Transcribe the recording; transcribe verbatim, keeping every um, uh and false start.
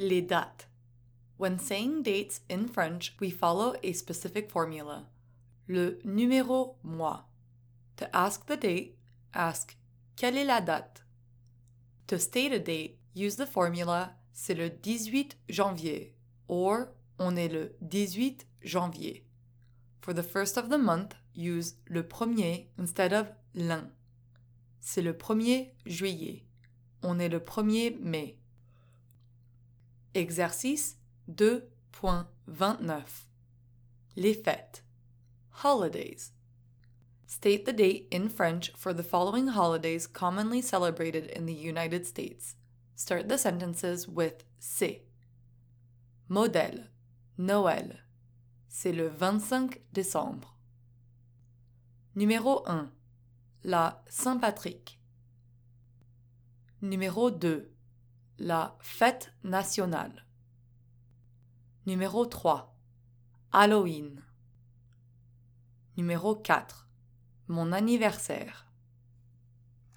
Les dates. When saying dates in French, we follow a specific formula. Le numéro mois. To ask the date, ask quelle est la date? To state a date, use the formula c'est le dix-huit janvier or on est le dix-huit janvier. For the first of the month, use le premier instead of l'un. C'est le premier juillet. On est le premier mai. Exercice deux point vingt-neuf. Les fêtes. Holidays. State the date in French for the following holidays commonly celebrated in the United States. Start the sentences with c'est. Modèle. Noël. C'est le vingt-cinq décembre. Numéro un. La Saint-Patrick. Numéro deux. La fête nationale. Numéro trois. Halloween. Numéro quatre. Mon anniversaire.